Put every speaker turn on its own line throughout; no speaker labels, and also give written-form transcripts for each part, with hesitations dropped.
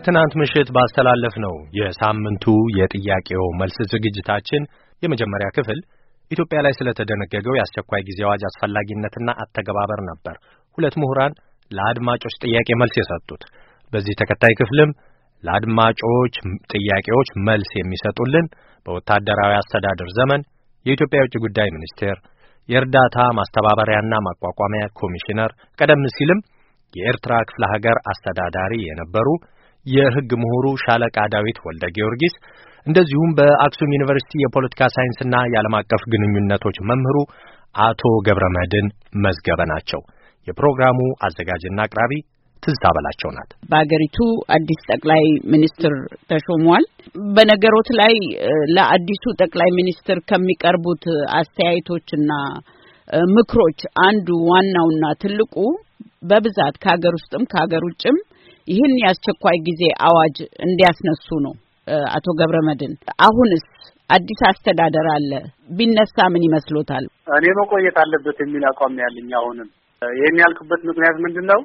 ትናንት ምሽት ባስተላለፍነው የሳምንቱ የጥያቄው መልስ ዝግጅታችን የመጀመሪያ ክፍል ኢትዮጵያ ላይ ስለተደነገገው የአስቸኳይ ጊዜ አዋጅ አስፈላጊነትና አተገባበር ነበር ሁለት ምሁራን ለአድማጮች ጥያቄ መልስ የሰጡት። በዚህ ተከታይ ክፍልም ለአድማጮች ጥያቄዎች መልስ የሚሰጡልን በወታደራዊ አስተዳደር ዘመን የኢትዮጵያ የውጭ ጉዳይ ሚኒስቴር የእርዳታ ማስተባበሪያና ማቋቋሚያ ኮሚሽነር ቀደም ሲልም የኤርትራ ክፍለ ሀገር አስተዳዳሪ የነበሩ የሕግ ምሁሩ ሻለቃ ዳዊት ወልደ ጊዮርጊስ እንደዚሁም በአክሱም ዩኒቨርሲቲ የፖለቲካ ሳይንስና የዓለም አቀፍ ግንኙነቶች መምህሩ አቶ ገብረመድህን መዝገበ ናቸው። የፕሮግራሙ አዘጋጅና አቅራቢ ትዝታ በላቸው ናት።
በአገሪቱ አዲስ ጠቅላይ ሚኒስትር ተሾሟል። በነገሮት ላይ ለአዲሱ ጠቅላይ ሚኒስትር ከሚቀርቡት አስተያየቶችና ምክሮች አንዱ ዋናውና ትልቁ በብዛት ከሀገር ውስጥም ከሀገር ውጭም ይህን የአስቸኳይ ጊዜ አዋጅ እንዲያስነሱ ነው። አቶ ገብረመድህን አሁንስ አዲስ አስተዳደር አለ ቢነሳ ምን ይመስሎታል?
እኔ መቆየት አለበት የሚል አቋም ያለኝ። አሁንም ይሄን ያልኩበት ምክንያት ምንድነው?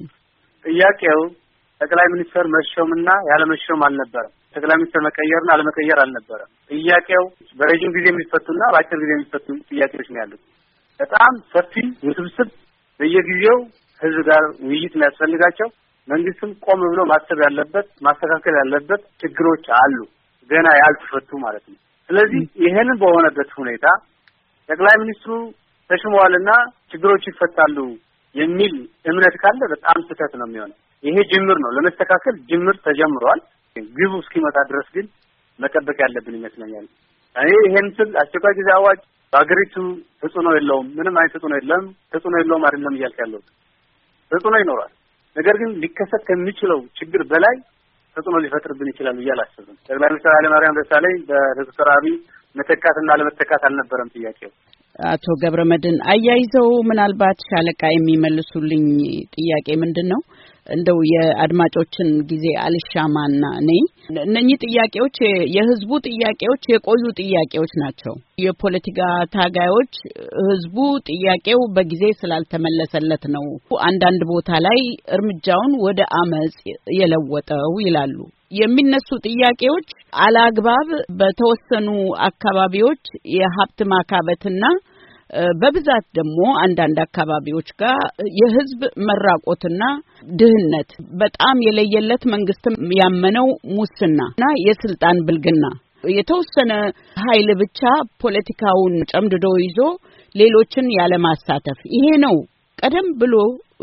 ጥያቄው ጠቅላይ ሚኒስትር መሾምና ያለመሾም አልነበረም። ጠቅላይ ሚኒስትር መቀየርና አለመቀየር አልነበረም። ጥያቄው በረጅም ጊዜ የሚፈቱና በአጭር ጊዜ የሚፈቱ ጥያቄዎች ነው ያሉት። በጣም ሰፊ ውስብስብ በየጊዜው ህዝብ ጋር ውይይት የሚያስፈልጋቸው መንግስትም ቆም ብሎ ማሰብ ያለበት ማስተካከል ያለበት ችግሮች አሉ ገና ያልተፈቱ ማለት ነው። ስለዚህ ይሄንን በሆነበት ሁኔታ ጠቅላይ ሚኒስትሩ ተሽመዋልና ችግሮች ይፈታሉ የሚል እምነት ካለ በጣም ስህተት ነው የሚሆነው። ይሄ ጅምር ነው፣ ለመስተካከል ጅምር ተጀምሯል። ግቡ እስኪመጣ ድረስ ግን መጠበቅ ያለብን ይመስለኛል። እኔ ይሄን ስል አስቸኳይ ጊዜ አዋጅ በአገሪቱ ተጽዕኖ የለውም፣ ምንም አይነት ተጽዕኖ የለም፣ ተጽዕኖ የለውም አይደለም እያልኩ ያለሁት። ተጽዕኖ ይኖራል። ነገር ግን ሊከሰት ከሚችለው ችግር በላይ ተጽዕኖ ሊፈጥርብን ይችላል ብዬ አላስብም። ጠቅላይ ሚኒስትር ኃይለማርያም ደሳለኝ በዶክተር አብይ መተካትና ለመተካት አልነበረም ጥያቄው።
አቶ ገብረመድህን አያይዘው ምናልባት ሻለቃ የሚመልሱልኝ ጥያቄ ምንድነው? እንደው የአድማጮችን ጊዜ አልሻማና ነኝ። እነኚህ ጥያቄዎች የህዝቡ ጥያቄዎች የቆዩ ጥያቄዎች ናቸው። የፖለቲካ ታጋዮች ህዝቡ ጥያቄው በጊዜ ስላልተመለሰለት ነው አንዳንድ ቦታ ላይ እርምጃውን ወደ አመጽ የለወጠው ይላሉ። የሚነሱ ጥያቄዎች አላግባብ በተወሰኑ አካባቢዎች የሀብት ማካበትና በብዛት ደግሞ አንዳንድ አካባቢዎች ጋር የህዝብ መራቆትና ድህነት በጣም የለየለት መንግስትም ያመነው ሙስናና የስልጣን ብልግና የተወሰነ ኃይል ብቻ ፖለቲካውን ጨምድዶ ይዞ ሌሎችን ያለ ማሳተፍ ይሄ ነው ቀደም ብሎ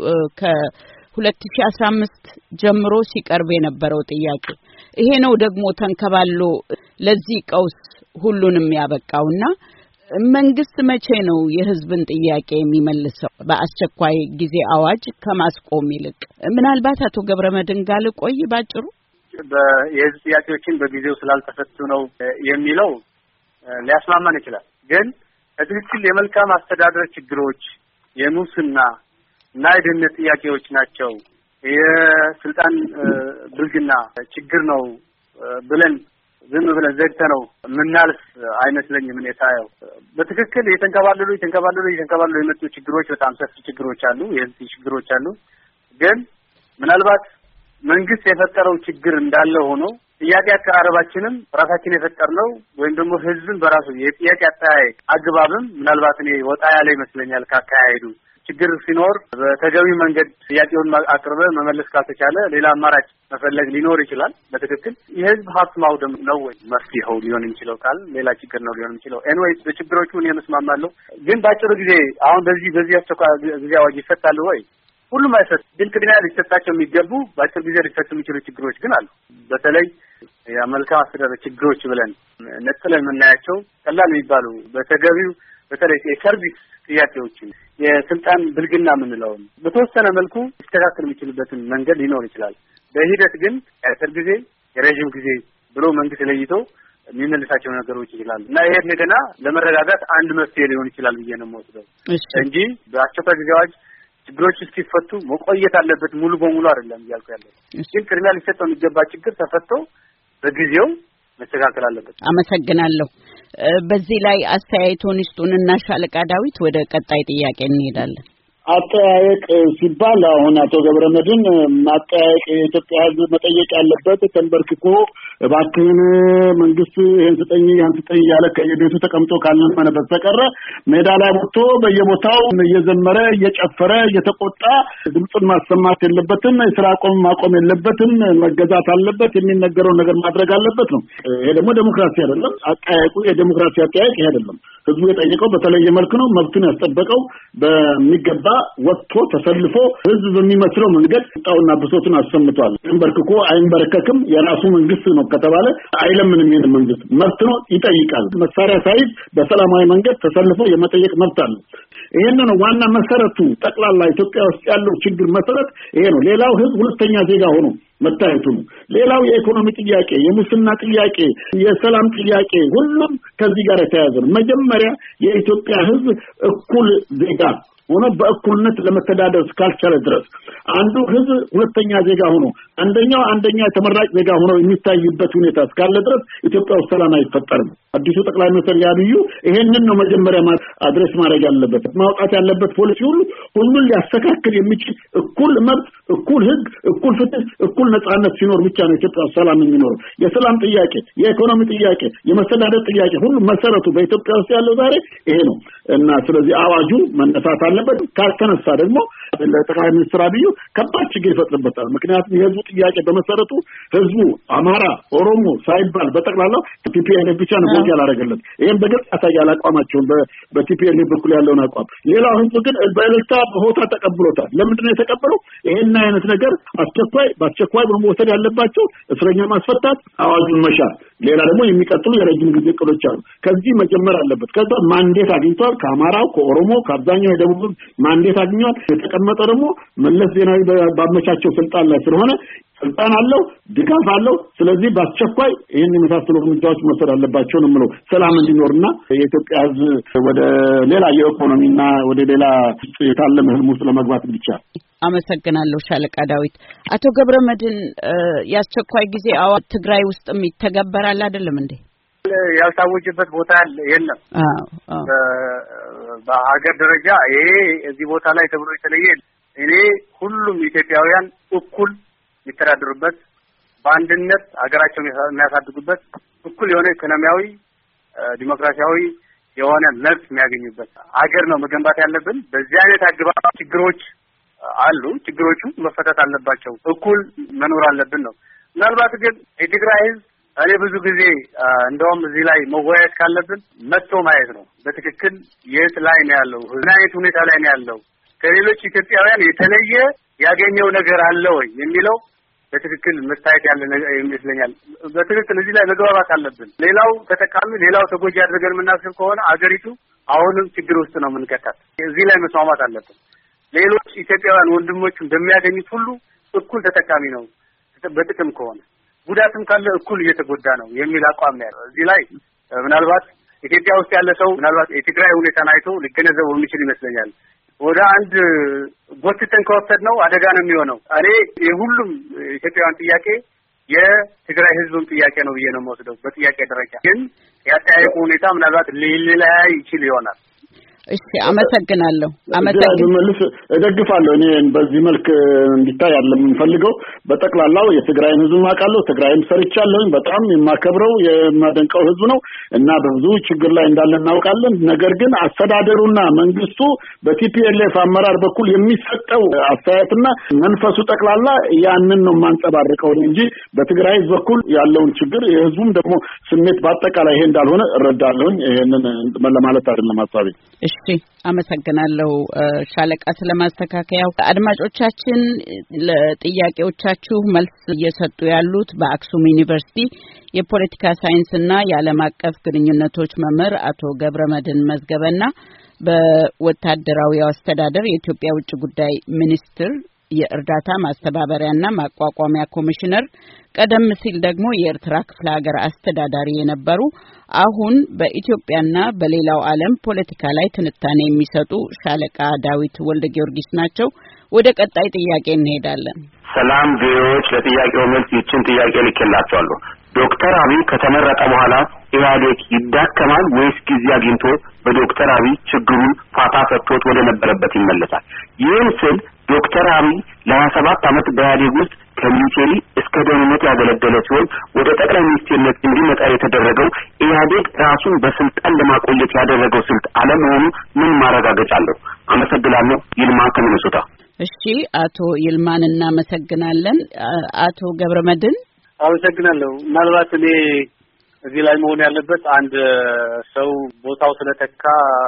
ከ2015 ጀምሮ ሲቀርብ የነበረው ጥያቄ። ይሄ ነው ደግሞ ተንከባሎ ለዚህ ቀውስ ሁሉንም ያበቃውና መንግስት መቼ ነው የህዝብን ጥያቄ የሚመልሰው? በአስቸኳይ ጊዜ አዋጅ ከማስቆም ይልቅ ምናልባት አቶ ገብረመድህን ጋር ልቆይ ባጭሩ
የህዝብ ጥያቄዎችን በጊዜው ስላልተፈቱ ነው የሚለው ሊያስማማን ይችላል። ግን በትክክል የመልካም አስተዳደር ችግሮች የሙስና እና የድህነት ጥያቄዎች ናቸው የስልጣን ብልግና ችግር ነው ብለን ዝም ብለን ዘግተነው ምናልፍ አይመስለኝም። እኔ ሳየው በትክክል የተንከባለሉ የመጡ ችግሮች በጣም ሰፊ ችግሮች አሉ፣ የህዝብ ችግሮች አሉ። ግን ምናልባት መንግስት የፈጠረው ችግር እንዳለ ሆኖ ጥያቄ አቀራረባችንም ራሳችን የፈጠርነው ወይም ደግሞ ህዝብን በራሱ የጥያቄ አጠያየቅ አግባብም ምናልባት እኔ ወጣ ያለ ይመስለኛል ካካሄዱ። ችግር ሲኖር በተገቢ መንገድ ጥያቄውን አቅርበ መመለስ ካልተቻለ ሌላ አማራጭ መፈለግ ሊኖር ይችላል። በትክክል የህዝብ ሀብት ማውደም ነው ወይ መፍትሄው ሊሆን የሚችለው ካል ሌላ ችግር ነው ሊሆን የሚችለው። ኤንዌይስ በችግሮቹ እኔ መስማማለሁ። ግን ባጭሩ ጊዜ አሁን በዚህ አስቸኳይ ጊዜ አዋጅ ይፈታሉ ወይ? ሁሉም አይፈት። ግን ቅድሚያ ሊሰጣቸው የሚገቡ ባጭር ጊዜ ሊፈቱ የሚችሉ ችግሮች ግን አሉ። በተለይ የመልካም አስተዳደር ችግሮች ብለን ነጥለን የምናያቸው ቀላል የሚባሉ በተገቢው በተለይ የሰርቪስ ጥያቄዎችን የስልጣን ብልግና የምንለው በተወሰነ መልኩ ሊስተካከል የሚችልበትን መንገድ ሊኖር ይችላል። በሂደት ግን የአጭር ጊዜ የረጅም ጊዜ ብሎ መንግስት ለይቶ የሚመልሳቸው ነገሮች ይችላሉ እና ይሄ እንደገና ለመረጋጋት አንድ መፍትሄ ሊሆን ይችላል ብዬ ነው የምወስደው እንጂ በአስቸኳይ ጊዜ አዋጅ ችግሮች እስኪፈቱ መቆየት አለበት ሙሉ በሙሉ አይደለም እያልኩ ያለው። ግን ቅድሚያ ሊሰጠው የሚገባ ችግር ተፈቶ በጊዜው መስተካከል አለበት።
አመሰግናለሁ። በዚህ ላይ አስተያየቶን ይስጡንና ሻለቃ ዳዊት ወደ ቀጣይ ጥያቄ እንሄዳለን።
አጠያየቅ ሲባል አሁን አቶ ገብረመድህን ማጠያየቅ የኢትዮጵያ ሕዝብ መጠየቅ ያለበት ተንበርክኮ እባክህን መንግስት ይሄን ስጠኝ ያን ስጠኝ ያለ ከየቤቱ ተቀምጦ ካልነመነ በስተቀር ሜዳ ላይ ወጥቶ በየቦታው እየዘመረ እየጨፈረ እየተቆጣ ድምፁን ማሰማት የለበትም። የሥራ ማቆም የለበትም። መገዛት አለበት። የሚነገረው ነገር ማድረግ አለበት ነው። ይሄ ደግሞ ዴሞክራሲ አይደለም። አጠያየቁ የዴሞክራሲ አጠያየቅ ይሄ አይደለም። ህዝቡ የጠየቀው በተለየ መልኩ ነው። መብቱን ያስጠበቀው በሚገባ ወጥቶ ተሰልፎ ህዝብ በሚመስለው መንገድ ጣውና ብሶቱን አሰምቷል። ተንበርክኮ አይንበረከክም። የራሱ መንግስት ነው ከተባለ አይለምንም። ይሄን መንግስት መብት ነው ይጠይቃል። መሳሪያ ሳይዝ በሰላማዊ መንገድ ተሰልፎ የመጠየቅ መብት አለ። ይሄንን ዋና መሰረቱ ጠቅላላ ኢትዮጵያ ውስጥ ያለው ችግር መሰረት ይሄ ነው። ሌላው ህዝብ ሁለተኛ ዜጋ ሆኖ መታየቱ ነው። ሌላው የኢኮኖሚ ጥያቄ፣ የሙስና ጥያቄ፣ የሰላም ጥያቄ ሁሉም ከዚህ ጋር የተያያዘ ነው። መጀመሪያ የኢትዮጵያ ህዝብ እኩል ዜጋ ሆኖ በእኩልነት ለመተዳደር እስካልቻለ ድረስ አንዱ ህዝብ ሁለተኛ ዜጋ ሆኖ አንደኛ ተመራጭ ዜጋ ሆኖ የሚታይበት ሁኔታ እስካለ ድረስ ኢትዮጵያ ውስጥ ሰላም አይፈጠርም። አዲሱ ጠቅላይ ሚኒስትር ያብዩ ይሄንን ነው መጀመሪያ አድሬስ ማድረግ ያለበት። ማውጣት ያለበት ፖሊሲ ሁሉን ሊያስተካክል የሚችል እኩል መብት፣ እኩል ህግ፣ እኩል ፍትህ፣ እኩል ነጻነት ሲኖር ብቻ ነው ኢትዮጵያ ውስጥ ሰላም የሚኖረው። የሰላም ጥያቄ፣ የኢኮኖሚ ጥያቄ፣ የመስተዳደር ጥያቄ ሁሉ መሰረቱ በኢትዮጵያ ውስጥ ያለው ዛሬ ይሄ ነው እና ስለዚህ አዋጁ መነሳት አለበት። ካልተነሳ ደግሞ ለጠቅላይ ሚኒስትር አብዩ ከባድ ችግር ይፈጥርበታል። ምክንያቱም የህዝቡ ጥያቄ በመሰረቱ ህዝቡ አማራ፣ ኦሮሞ ሳይባል በጠቅላላው ቲፒኤልኤፍ ብቻ ነው ወንጀል ያላረገለት። ይሄን በግልጽ ያሳያል አቋማቸውን በቲፒኤልኤፍ በኩል ያለውን አቋም። ሌላው ህዝብ ግን በእልልታ በሆታ ተቀብሎታል። ለምንድን ነው የተቀበለው? ይሄን አይነት ነገር በአስቸኳይ በመወሰድ ያለባቸው እስረኛ ማስፈታት፣ አዋጁን መሻር፣ ሌላ ደግሞ የሚቀጥሉ የረጅም ጊዜ እቅዶች አሉ። ከዚህ መጀመር አለበት። ከዛ ማንዴት አግኝቷል። ከአማራው፣ ከኦሮሞ፣ ከአብዛኛው የደቡብ ማንዴት አግኝቷል። የተቀመጠ ደግሞ መለስ ዜናዊ ባመቻቸው ስልጣን ላይ ስለሆነ ስልጣን አለው፣ ድጋፍ አለው። ስለዚህ በአስቸኳይ ይህን የመሳሰሉ እርምጃዎች መውሰድ አለባቸው ነው የምለው። ሰላም እንዲኖርና የኢትዮጵያ ህዝብ ወደ ሌላ የኢኮኖሚና ወደ ሌላ የታለመ ህልም ውስጥ ለመግባት እንዲቻል።
አመሰግናለሁ ሻለቃ ዳዊት። አቶ ገብረመድህን የአስቸኳይ ጊዜ አዋጅ ትግራይ ውስጥም ይተገበራል አይደለም እንዴ?
ያልታወጀበት ቦታ የለም። በሀገር ደረጃ ይሄ እዚህ ቦታ ላይ ተብሎ የተለየ እኔ ሁሉም ኢትዮጵያውያን እኩል የሚተዳደሩበት በአንድነት ሀገራቸውን የሚያሳድጉበት እኩል የሆነ ኢኮኖሚያዊ፣ ዲሞክራሲያዊ የሆነ መብት የሚያገኙበት ሀገር ነው መገንባት ያለብን። በዚህ አይነት አግባብ ችግሮች አሉ። ችግሮቹ መፈታት አለባቸው። እኩል መኖር አለብን ነው። ምናልባት ግን የትግራይ ህዝብ እኔ ብዙ ጊዜ እንደውም እዚህ ላይ መወያየት ካለብን መጥቶ ማየት ነው። በትክክል የት ላይ ነው ያለው? ምን አይነት ሁኔታ ላይ ነው ያለው? ከሌሎች ኢትዮጵያውያን የተለየ ያገኘው ነገር አለ ወይ የሚለው በትክክል መታየት ያለ ነገር ይመስለኛል። በትክክል እዚህ ላይ መግባባት አለብን። ሌላው ተጠቃሚ፣ ሌላው ተጎጂ አድርገን የምናስብ ከሆነ አገሪቱ አሁንም ችግር ውስጥ ነው የምንከታት። እዚህ ላይ መስማማት አለብን። ሌሎች ኢትዮጵያውያን ወንድሞቹ እንደሚያገኙት ሁሉ እኩል ተጠቃሚ ነው። በጥቅም ከሆነ ጉዳትም ካለ እኩል እየተጎዳ ነው የሚል አቋም ያለው እዚህ ላይ ምናልባት ኢትዮጵያ ውስጥ ያለ ሰው ምናልባት የትግራይ ሁኔታን አይቶ ሊገነዘበው የሚችል ይመስለኛል። ወደ አንድ ጎትተን ከወሰድ ነው አደጋ ነው የሚሆነው። እኔ የሁሉም ኢትዮጵያውያን ጥያቄ የትግራይ ህዝብም ጥያቄ ነው ብዬ ነው የምወስደው። በጥያቄ ደረጃ ግን ያጠያየቁ ሁኔታ ምናልባት ሊለያይ ይችል ይሆናል።
እሺ፣ አመሰግናለሁ።
መልስ እደግፋለሁ። እኔ በዚህ መልክ እንዲታይ አይደለም የምፈልገው። በጠቅላላው የትግራይን ህዝብ ማቃለው፣ ትግራይም ሰርቻለሁ። በጣም የማከብረው የማደንቀው ህዝብ ነው እና በብዙ ችግር ላይ እንዳለ እናውቃለን። ነገር ግን አስተዳደሩና መንግስቱ በቲፒኤልኤፍ አመራር በኩል የሚሰጠው አስተያየትና መንፈሱ ጠቅላላ ያንን ነው ማንጸባርቀው እንጂ በትግራይ ህዝብ በኩል ያለውን ችግር የህዝቡም ደግሞ ስሜት በአጠቃላይ ይሄ እንዳልሆነ እረዳለሁ። ይሄንን ለማለት አይደለም ሐሳቤ።
እሺ፣ አመሰግናለሁ ሻለቃ ስለማስተካከያው። አድማጮቻችን ለጥያቄዎቻችሁ መልስ እየሰጡ ያሉት በአክሱም ዩኒቨርሲቲ የፖለቲካ ሳይንስና የዓለም አቀፍ ግንኙነቶች መምህር አቶ ገብረመድህን መዝገበና በወታደራዊ አስተዳደር የኢትዮጵያ ውጭ ጉዳይ ሚኒስትር የእርዳታ ማስተባበሪያና ማቋቋሚያ ኮሚሽነር፣ ቀደም ሲል ደግሞ የኤርትራ ክፍለ ሀገር አስተዳዳሪ የነበሩ አሁን በኢትዮጵያና በሌላው ዓለም ፖለቲካ ላይ ትንታኔ የሚሰጡ ሻለቃ ዳዊት ወልደ ጊዮርጊስ ናቸው። ወደ ቀጣይ ጥያቄ እንሄዳለን።
ሰላም ቪኦኤዎች፣ ለጥያቄው መልስ ይችን ጥያቄ ልኬላችኋለሁ። ዶክተር አብይ ከተመረጠ በኋላ ኢህአዴግ ይዳከማል ወይስ ጊዜ አግኝቶ በዶክተር አብይ ችግሩን ፋታ ሰጥቶት ወደ ነበረበት ይመለሳል? ይህን ስል ዶክተር አብይ ለ27 ዓመት በኢህአዴግ ውስጥ ከሚኒስቴሪ እስከ ደህንነት ያገለገለ ሲሆን ወደ ጠቅላይ ሚኒስትርነት እንዲመጣ የተደረገው ኢህአዴግ ራሱን በስልጣን ለማቆየት ያደረገው ስልት አለመሆኑ ምን ማረጋገጫ አለው? አመሰግናለሁ። ይልማ ከሚኒሶታ።
እሺ፣ አቶ ይልማን እናመሰግናለን። አቶ ገብረመድህን።
አመሰግናለሁ። ምናልባት እኔ እዚህ ላይ መሆን ያለበት አንድ ሰው ቦታው ስለተካ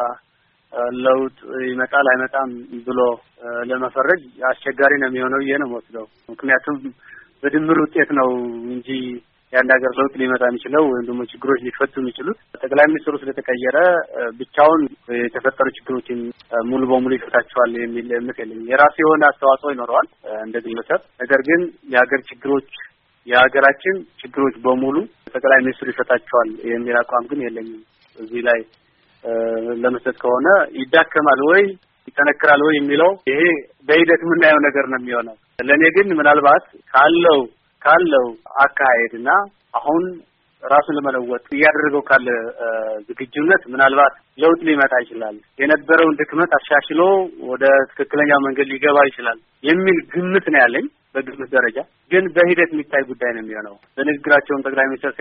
ለውጥ ይመጣል አይመጣም ብሎ ለመፈረጅ አስቸጋሪ ነው የሚሆነው የምወስደው። ምክንያቱም በድምር ውጤት ነው እንጂ ያን ሀገር ለውጥ ሊመጣ የሚችለው ወይም ደግሞ ችግሮች ሊፈቱ የሚችሉት ጠቅላይ ሚኒስትሩ ስለተቀየረ ብቻውን የተፈጠሩ ችግሮችን ሙሉ በሙሉ ይፈታቸዋል የሚል እምነት የለኝም። የራሱ የሆነ አስተዋጽኦ ይኖረዋል እንደ ግለሰብ። ነገር ግን የሀገር ችግሮች የሀገራችን ችግሮች በሙሉ ጠቅላይ ሚኒስትሩ ይፈታቸዋል የሚል አቋም ግን የለኝም። እዚህ ላይ ለመስጠት ከሆነ ይዳከማል ወይ ይጠነክራል ወይ የሚለው ይሄ በሂደት የምናየው ነገር ነው የሚሆነው። ለኔ ግን ምናልባት ካለው አካሄድና አሁን ራሱን ለመለወጥ እያደረገው ካለ ዝግጁነት ምናልባት ለውጥ ሊመጣ ይችላል፣ የነበረውን ድክመት አሻሽሎ ወደ ትክክለኛ መንገድ ሊገባ ይችላል የሚል ግምት ነው ያለኝ። በግምት ደረጃ ግን በሂደት የሚታይ ጉዳይ ነው የሚሆነው። በንግግራቸውም ጠቅላይ ሚኒስትር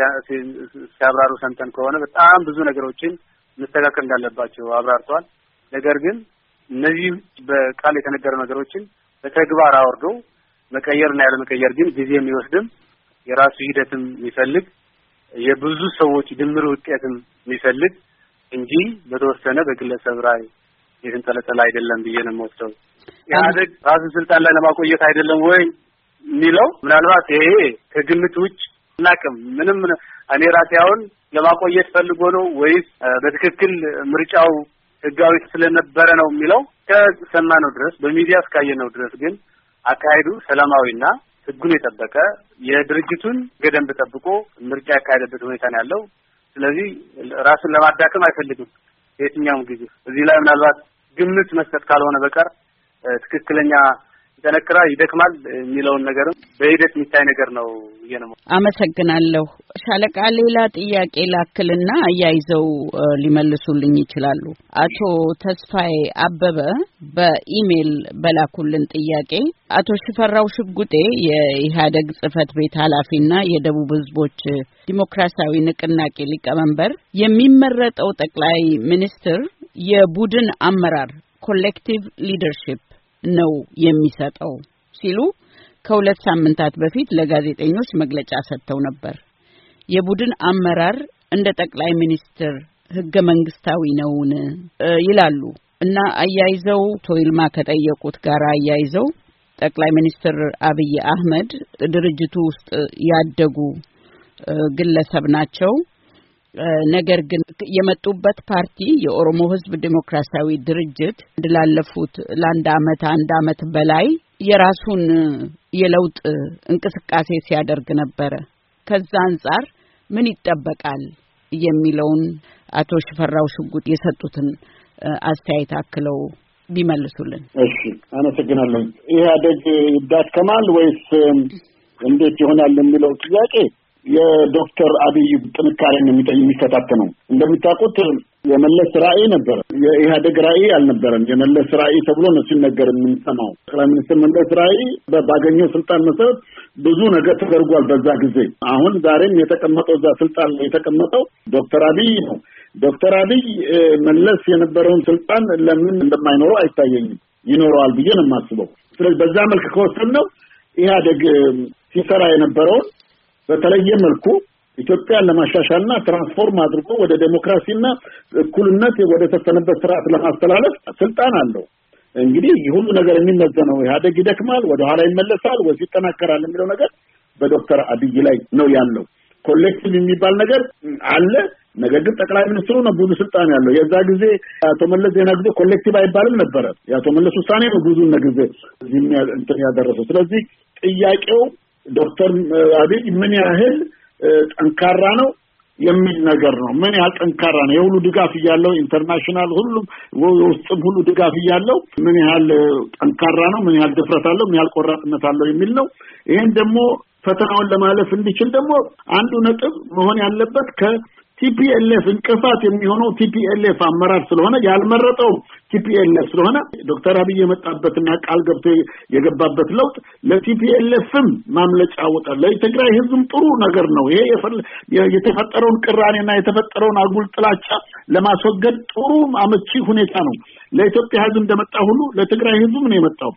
ሲያብራሩ ሰምተን ከሆነ በጣም ብዙ ነገሮችን መስተካከል እንዳለባቸው አብራርተዋል። ነገር ግን እነዚህ በቃል የተነገሩ ነገሮችን በተግባር አወርዶ መቀየርና ያለ መቀየር ግን ጊዜ የሚወስድም የራሱ ሂደትም የሚፈልግ የብዙ ሰዎች ድምር ውጤትም የሚፈልግ እንጂ በተወሰነ በግለሰብ ላይ የተንጠለጠለ አይደለም ብዬ ነው የምወስደው። ኢህአዴግ ራሱን ስልጣን ላይ ለማቆየት አይደለም ወይ የሚለው ምናልባት ይሄ ከግምት ውጭ እናቅም ምንም እኔ ራሴ አሁን ለማቆየት ፈልጎ ነው ወይስ በትክክል ምርጫው ህጋዊ ስለነበረ ነው የሚለው ከሰማነው ድረስ በሚዲያ እስካየነው ድረስ ግን አካሄዱ ሰላማዊና ህጉን የጠበቀ የድርጅቱን ገደብ ጠብቆ ምርጫ ያካሄደበት ሁኔታ ነው ያለው። ስለዚህ ራሱን ለማዳከም አይፈልግም የትኛውም ጊዜ። እዚህ ላይ ምናልባት ግምት መስጠት ካልሆነ በቀር ትክክለኛ ይጠነክራል ይደክማል የሚለውን ነገርም በሂደት የሚታይ ነገር ነው የነው።
አመሰግናለሁ። ሻለቃ ሌላ ጥያቄ ላክልና አያይዘው ሊመልሱልኝ ይችላሉ። አቶ ተስፋዬ አበበ በኢሜል በላኩልን ጥያቄ አቶ ሽፈራው ሽጉጤ የኢህአዴግ ጽህፈት ቤት ኃላፊና የደቡብ ህዝቦች ዲሞክራሲያዊ ንቅናቄ ሊቀመንበር የሚመረጠው ጠቅላይ ሚኒስትር የቡድን አመራር ኮሌክቲቭ ሊደርሺፕ ነው የሚሰጠው ሲሉ ከሁለት ሳምንታት በፊት ለጋዜጠኞች መግለጫ ሰጥተው ነበር። የቡድን አመራር እንደ ጠቅላይ ሚኒስትር ህገ መንግስታዊ ነውን ይላሉ እና አያይዘው ቶይልማ ከጠየቁት ጋር አያይዘው ጠቅላይ ሚኒስትር አብይ አህመድ ድርጅቱ ውስጥ ያደጉ ግለሰብ ናቸው። ነገር ግን የመጡበት ፓርቲ የኦሮሞ ህዝብ ዲሞክራሲያዊ ድርጅት ላለፉት ለአንድ አመት በላይ የራሱን የለውጥ እንቅስቃሴ ሲያደርግ ነበረ። ከዛ አንፃር ምን ይጠበቃል የሚለውን አቶ ሽፈራው ሽጉጥ የሰጡትን አስተያየት አክለው ቢመልሱልን።
እሺ፣ አመሰግናለሁ። ኢህአዴግ ይዳከማል ወይስ እንዴት ይሆናል የሚለው ጥያቄ የዶክተር አብይ ጥንካሬን የሚፈታተነው። እንደምታውቁት የመለስ ራዕይ ነበር፣ የኢህአዴግ ራዕይ አልነበረም። የመለስ ራዕይ ተብሎ ነው ሲነገር የምንሰማው። ጠቅላይ ሚኒስትር መለስ ራዕይ ባገኘው ስልጣን መሰረት ብዙ ነገር ተደርጓል በዛ ጊዜ። አሁን ዛሬም የተቀመጠው እዛ ስልጣን ላይ የተቀመጠው ዶክተር አብይ ነው። ዶክተር አብይ መለስ የነበረውን ስልጣን ለምን እንደማይኖረው አይታየኝም። ይኖረዋል ብዬ ነው የማስበው። ስለዚህ በዛ መልክ ከወሰድነው ኢህአዴግ ሲሰራ የነበረውን በተለየ መልኩ ኢትዮጵያን ለማሻሻልና ትራንስፎርም አድርጎ ወደ ዴሞክራሲና እኩልነት ወደ ተሰነበት ስርዓት ለማስተላለፍ ስልጣን አለው። እንግዲህ ሁሉ ነገር የሚመዘነው ኢህአዴግ ይደክማል ወደ ኋላ ይመለሳል ወይስ ይጠናከራል የሚለው ነገር በዶክተር አብይ ላይ ነው ያለው። ኮሌክቲቭ የሚባል ነገር አለ። ነገር ግን ጠቅላይ ሚኒስትሩ ነው ብዙ ስልጣን ያለው። የዛ ጊዜ አቶ መለስ ዜና ጊዜ ኮሌክቲቭ አይባልም ነበር። የአቶ መለስ ውሳኔ ነው ብዙ ጊዜ እዚህ ያደረሰው። ስለዚህ ጥያቄው ዶክተር አብይ ምን ያህል ጠንካራ ነው የሚል ነገር ነው። ምን ያህል ጠንካራ ነው የሁሉ ድጋፍ ያለው ኢንተርናሽናል ሁሉም ውስጥም ሁሉ ድጋፍ ያለው ምን ያህል ጠንካራ ነው፣ ምን ያህል ድፍረት አለው፣ ምን ያህል ቆራጥነት አለው የሚል ነው። ይሄን ደግሞ ፈተናውን ለማለፍ እንዲችል ደግሞ አንዱ ነጥብ መሆን ያለበት ከቲፒኤልኤፍ እንቅፋት የሚሆነው ቲፒኤልኤፍ አመራር ስለሆነ ያልመረጠው ቲፒኤልኤፍ ስለሆነ ዶክተር አብይ የመጣበትና ቃል ገብቶ የገባበት ለውጥ ለቲፒኤልኤፍም ማምለጫ ወጣለ ለትግራይ ህዝብም ጥሩ ነገር ነው። ይሄ የተፈጠረውን ቅራኔና የተፈጠረውን አጉል ጥላቻ ለማስወገድ ጥሩ አመቺ ሁኔታ ነው። ለኢትዮጵያ ህዝብ እንደመጣ ሁሉ ለትግራይ ህዝብም ነው የመጣው።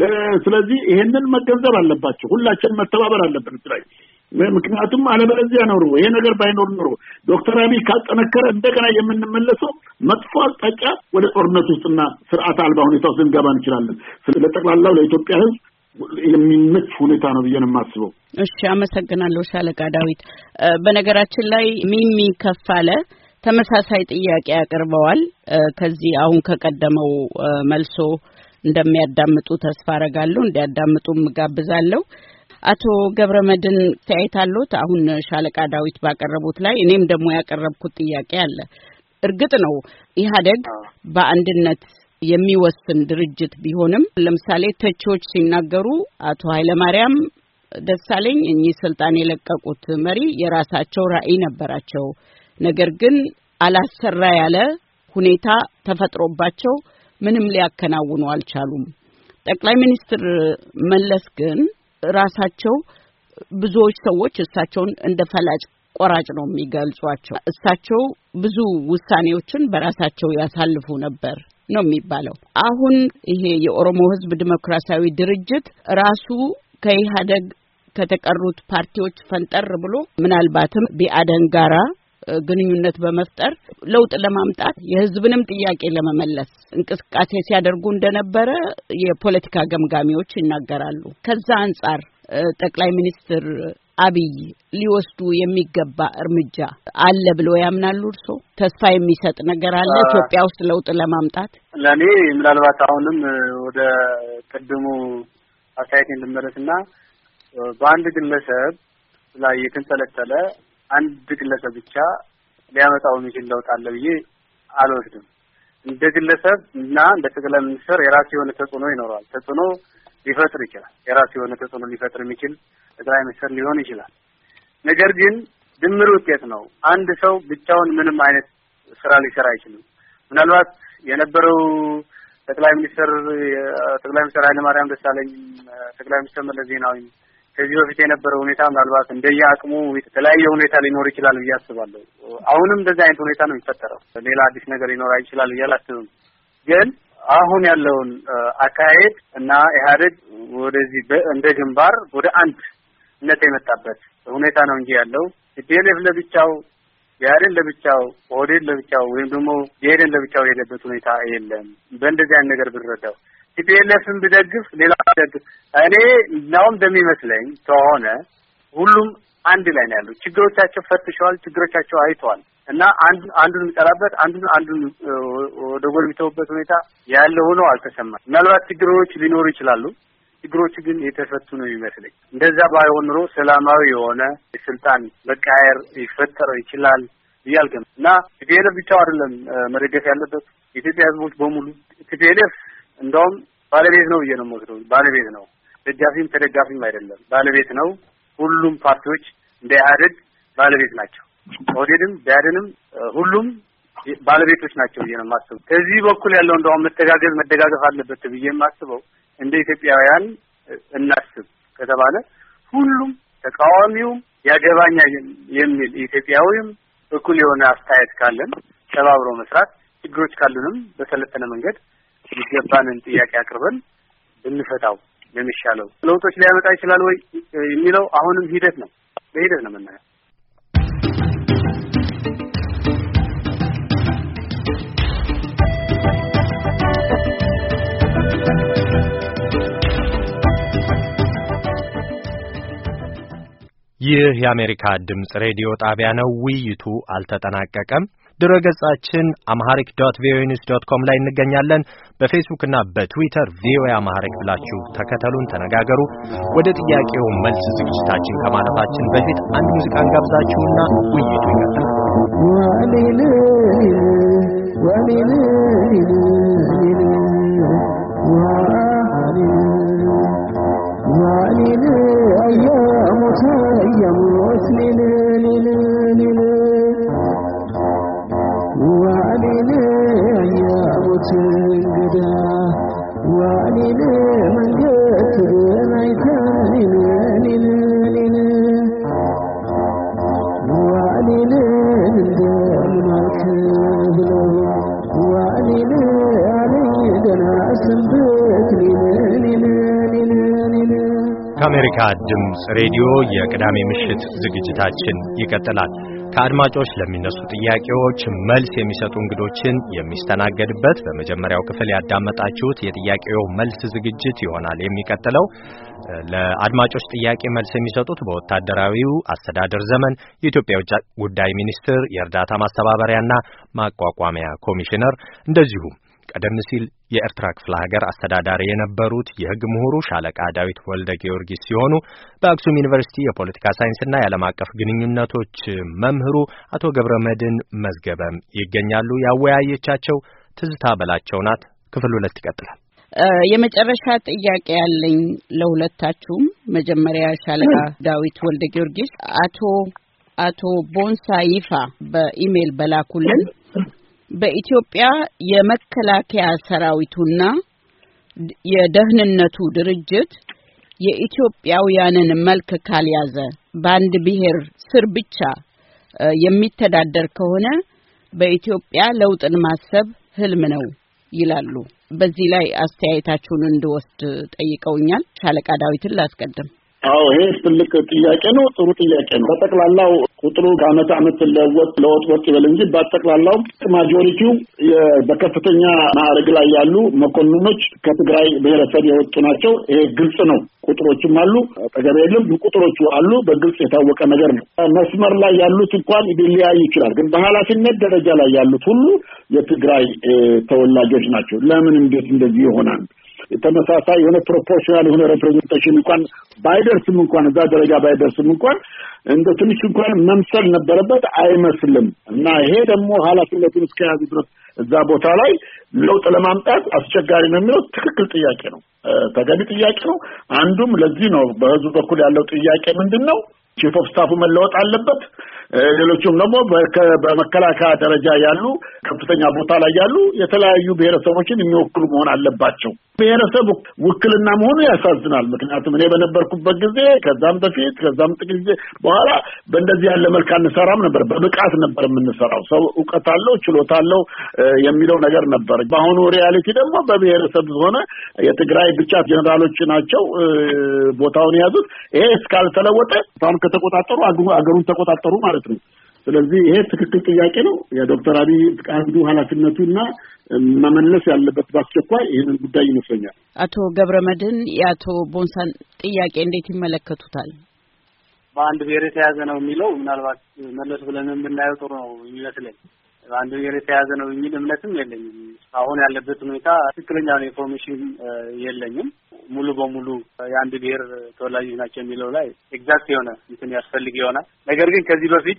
ስለዚህ ይሄንን መገንዘብ አለባቸው። ሁላችንም መተባበር አለብን ትግራይ ምክንያቱም አለበለዚያ ነው ይሄ ነገር ባይኖር ኖሮ ዶክተር አብይ ካልጠነከረ እንደገና የምንመለሰው መጥፎ አቅጣጫ ወደ ጦርነት ውስጥና ስርዓት አልባ ሁኔታ ውስጥ እንገባ እንችላለን። ስለጠቅላላው ለኢትዮጵያ ህዝብ የሚመች ሁኔታ ነው ብዬ ነው የማስበው።
እሺ አመሰግናለሁ ሻለቃ ዳዊት። በነገራችን ላይ ሚሚ ከፋለ ተመሳሳይ ጥያቄ ያቀርበዋል። ከዚህ አሁን ከቀደመው መልሶ እንደሚያዳምጡ ተስፋ አረጋለሁ። እንዲያዳምጡም ጋብዛለሁ። አቶ ገብረመድን ታይታሉት አሁን ሻለቃ ዳዊት ባቀረቡት ላይ እኔም ደግሞ ያቀረብኩት ጥያቄ አለ። እርግጥ ነው ኢህአዴግ በአንድነት የሚወስን ድርጅት ቢሆንም ለምሳሌ ተቾች ሲናገሩ አቶ ኃይለማርያም ደሳለኝ እኚህ ስልጣን የለቀቁት መሪ የራሳቸው ራዕይ ነበራቸው። ነገር ግን አላሰራ ያለ ሁኔታ ተፈጥሮባቸው ምንም ሊያከናውኑ አልቻሉም። ጠቅላይ ሚኒስትር መለስ ግን ራሳቸው ብዙዎች ሰዎች እሳቸውን እንደ ፈላጭ ቆራጭ ነው የሚገልጿቸው። እሳቸው ብዙ ውሳኔዎችን በራሳቸው ያሳልፉ ነበር ነው የሚባለው። አሁን ይሄ የኦሮሞ ህዝብ ዲሞክራሲያዊ ድርጅት ራሱ ከኢህአዴግ ከተቀሩት ፓርቲዎች ፈንጠር ብሎ ምናልባትም ቢአደን ጋራ ግንኙነት በመፍጠር ለውጥ ለማምጣት የህዝብንም ጥያቄ ለመመለስ እንቅስቃሴ ሲያደርጉ እንደነበረ የፖለቲካ ገምጋሚዎች ይናገራሉ። ከዛ አንፃር ጠቅላይ ሚኒስትር አብይ ሊወስዱ የሚገባ እርምጃ አለ ብሎ ያምናሉ? እርሶ ተስፋ የሚሰጥ ነገር አለ ኢትዮጵያ ውስጥ ለውጥ ለማምጣት?
ለኔ ምናልባት አሁንም ወደ ቀድሞ አስተያየት እንድመለስና በአንድ ግለሰብ ላይ የተንጠለጠለ አንድ ግለሰብ ብቻ ሊያመጣው የሚችል ለውጥ አለ ብዬ አልወስድም። እንደ ግለሰብ እና እንደ ጠቅላይ ሚኒስትር የራሱ የሆነ ተጽዕኖ ይኖራል። ተጽዕኖ ሊፈጥር ይችላል። የራሱ የሆነ ተጽዕኖ ሊፈጥር የሚችል ጠቅላይ ሚኒስትር ሊሆን ይችላል። ነገር ግን ድምር ውጤት ነው። አንድ ሰው ብቻውን ምንም አይነት ስራ ሊሰራ አይችልም። ምናልባት የነበረው ጠቅላይ ሚኒስትር ኃይለማርያም ደሳለኝ፣ ጠቅላይ ሚኒስትር መለስ ዜናዊ ከዚህ በፊት የነበረው ሁኔታ ምናልባት እንደየአቅሙ የተለያየ ሁኔታ ሊኖር ይችላል ብዬ አስባለሁ። አሁንም እንደዚህ አይነት ሁኔታ ነው የሚፈጠረው። ሌላ አዲስ ነገር ሊኖር ይችላል ብዬ አላስብም። ግን አሁን ያለውን አካሄድ እና ኢህአዴግ ወደዚህ እንደ ግንባር ወደ አንድነት የመጣበት ሁኔታ ነው እንጂ ያለው ቲፒኤልኤፍ ለብቻው፣ ኢህአዴግ ለብቻው፣ ኦህዴድ ለብቻው ወይም ደግሞ ኢህአዴግ ለብቻው የሄደበት ሁኔታ የለም። በእንደዚህ አይነት ነገር ብንረዳው ቲፒኤልኤፍን ብደግፍ ሌላ ብደግፍ እኔ ነው እንደሚመስለኝ ከሆነ ሁሉም አንድ ላይ ነው ያለው። ችግሮቻቸው ፈትሸዋል፣ ችግሮቻቸው አይተዋል እና አንዱን የሚጠላበት አንዱን ወደ ጎን የሚተውበት ሁኔታ ያለ ሆኖ አልተሰማም። ምናልባት ችግሮች ሊኖሩ ይችላሉ። ችግሮች ግን የተፈቱ ነው የሚመስለኝ። እንደዛ ባይሆን ኖሮ ሰላማዊ የሆነ የስልጣን መቃየር ይፈጠረው ይችላል ይያልከም እና ቲፒኤልኤፍ ብቻው አይደለም መደገፍ ያለበት የኢትዮጵያ ህዝቦች በሙሉ። ቲፒኤልኤፍ እንደውም ባለቤት ነው ብዬ ነው የምወስደው። ባለቤት ነው፣ ደጋፊም ተደጋፊም አይደለም፣ ባለቤት ነው። ሁሉም ፓርቲዎች እንደ ኢህአዴግ ባለቤት ናቸው። ኦህዴድም ቢያድንም ሁሉም ባለቤቶች ናቸው ብዬ ነው የማስበው። ከዚህ በኩል ያለው እንደውም መደጋገፍ አለበት ብዬ የማስበው እንደ ኢትዮጵያውያን እናስብ ከተባለ ሁሉም ተቃዋሚውም ያገባኛል የሚል ኢትዮጵያዊም እኩል የሆነ አስተያየት ካለን ተባብሮ መስራት፣ ችግሮች ካሉንም በሰለጠነ መንገድ ይገባንን ጥያቄ አቅርበን ብንፈታው ለሚሻለው ለውጦች ሊያመጣ ይችላል ወይ የሚለው አሁንም ሂደት ነው። በሂደት ነው የምናየው።
ይህ የአሜሪካ ድምጽ ሬዲዮ ጣቢያ ነው። ውይይቱ አልተጠናቀቀም። ድረገጻችን amharic.voanews.com ላይ እንገኛለን። በፌስቡክ እና በትዊተር ቪኦኤ አማሪክ ብላችሁ ተከተሉን፣ ተነጋገሩ። ወደ ጥያቄው መልስ ዝግጅታችን ከማለፋችን በፊት አንድ ሙዚቃን ጋብዛችሁና ውይይቱ ይቀጥላል።
وعليل أيام ገዳ ዋኔን መንገድ ናይታኔን ዋኔን እንደምናልክ ብለው ዋኔን አለኝ ገና ሰንበት
ከአሜሪካ ድምፅ ሬዲዮ የቅዳሜ ምሽት ዝግጅታችን ይቀጥላል። ከአድማጮች ለሚነሱ ጥያቄዎች መልስ የሚሰጡ እንግዶችን የሚስተናገድበት በመጀመሪያው ክፍል ያዳመጣችሁት የጥያቄው መልስ ዝግጅት ይሆናል። የሚቀጥለው ለአድማጮች ጥያቄ መልስ የሚሰጡት በወታደራዊው አስተዳደር ዘመን የኢትዮጵያ ውጭ ጉዳይ ሚኒስትር የእርዳታ ማስተባበሪያና ማቋቋሚያ ኮሚሽነር እንደዚሁም ቀደም ሲል የኤርትራ ክፍለ ሀገር አስተዳዳሪ የነበሩት የሕግ ምሁሩ ሻለቃ ዳዊት ወልደ ጊዮርጊስ ሲሆኑ በአክሱም ዩኒቨርሲቲ የፖለቲካ ሳይንስና የዓለም አቀፍ ግንኙነቶች መምህሩ አቶ ገብረመድህን መዝገበም ይገኛሉ። ያወያየቻቸው ትዝታ በላቸው ናት። ክፍል 2 ይቀጥላል።
የመጨረሻ ጥያቄ ያለኝ ለሁለታችሁም። መጀመሪያ ሻለቃ ዳዊት ወልደ ጊዮርጊስ አቶ ቦንሳ ይፋ በኢሜል በላኩልን በኢትዮጵያ የመከላከያ ሰራዊቱና የደህንነቱ ድርጅት የኢትዮጵያውያንን መልክ ካልያዘ በአንድ ብሔር ስር ብቻ የሚተዳደር ከሆነ በኢትዮጵያ ለውጥን ማሰብ ህልም ነው ይላሉ። በዚህ ላይ አስተያየታችሁን እንድወስድ ጠይቀውኛል። ሻለቃ ዳዊትን ላስቀድም።
አዎ ይሄ ትልቅ ጥያቄ ነው። ጥሩ ጥያቄ ነው። በጠቅላላው ቁጥሩ ከዓመት ዓመት ለወጥ ይበል እንጂ በጠቅላላው ማጆሪቲው በከፍተኛ ማዕረግ ላይ ያሉ መኮንኖች ከትግራይ ብሔረሰብ የወጡ ናቸው። ይሄ ግልጽ ነው። ቁጥሮችም አሉ፣ አጠገብ የለም፣ ቁጥሮቹ አሉ። በግልጽ የታወቀ ነገር ነው። መስመር ላይ ያሉት እንኳን ሊለያይ ይችላል፣ ግን በኃላፊነት ደረጃ ላይ ያሉት ሁሉ የትግራይ ተወላጆች ናቸው። ለምን እንዴት እንደዚህ ይሆናል? ተመሳሳይ የሆነ ፕሮፖርሽናል የሆነ ሪፕሬዘንቴሽን እንኳን ባይደርስም እንኳን እዛ ደረጃ ባይደርስም እንኳን እንደ ትንሽ እንኳን መምሰል ነበረበት፣ አይመስልም። እና ይሄ ደግሞ ኃላፊነቱን እስከያዙ ድረስ እዛ ቦታ ላይ ለውጥ ለማምጣት አስቸጋሪ ነው የሚለው ትክክል ጥያቄ ነው፣ ተገቢ ጥያቄ ነው። አንዱም ለዚህ ነው በህዝቡ በኩል ያለው ጥያቄ ምንድነው? ቺፍ ኦፍ ስታፉ መለወጥ አለበት። ሌሎችም ደግሞ በመከላከያ ደረጃ ያሉ ከፍተኛ ቦታ ላይ ያሉ የተለያዩ ብሔረሰቦችን የሚወክሉ መሆን አለባቸው። ብሔረሰብ ውክልና መሆኑ ያሳዝናል። ምክንያቱም እኔ በነበርኩበት ጊዜ ከዛም በፊት ከዛም ጥቂት ጊዜ በኋላ በእንደዚህ ያለ መልክ አንሰራም ነበር። በብቃት ነበር የምንሰራው። ሰው ዕውቀት አለው ችሎታ አለው የሚለው ነገር ነበር። በአሁኑ ሪያሊቲ ደግሞ በብሔረሰብ ሆነ የትግራይ ብቻ ጀነራሎች ናቸው ቦታውን የያዙት። ይሄ እስካልተለወጠ ታም ከተቆጣጠሩ አገሩን ተቆጣጠሩ ማለት ነው። ስለዚህ ይሄ ትክክል ጥያቄ ነው። የዶክተር አብይ አንዱ ኃላፊነቱና መመለስ ያለበት በአስቸኳይ ይሄንን ጉዳይ ይመስለኛል።
አቶ ገብረመድህን የአቶ ቦንሳን ጥያቄ እንዴት ይመለከቱታል?
በአንድ ብሔር የተያዘ ነው የሚለው ምናልባት መለስ ብለን የምናየው ጥሩ ነው ይመስለኝ። በአንድ ብሔር የተያዘ ነው የሚል እምነትም የለኝም። አሁን ያለበት ሁኔታ ትክክለኛ ኢንፎርሜሽን የለኝም። ሙሉ በሙሉ የአንድ ብሔር ተወላጆች ናቸው የሚለው ላይ ኤግዛክት የሆነ እንትን ያስፈልግ ይሆናል። ነገር ግን ከዚህ በፊት